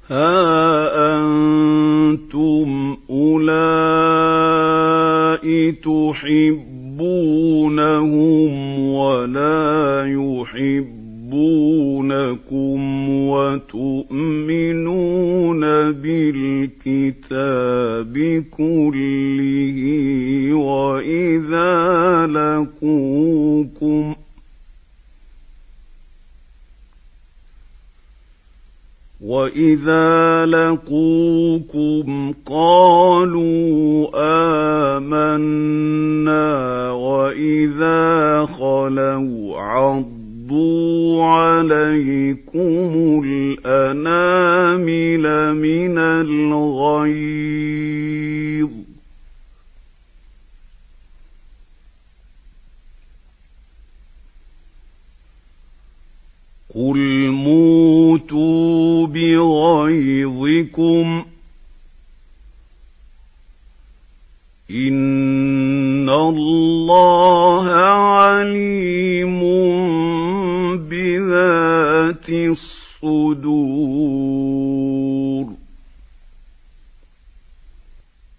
ها أنتم أولئك تحبونهم ولا يحبونكم وتؤمنون بالكتاب كله وإذا لقوكم قالوا آمنا وإذا خلوا عضوا عليكم الأنامل من الغيظ قل موتوا بغيظكم إن الله عليم بذات الصدور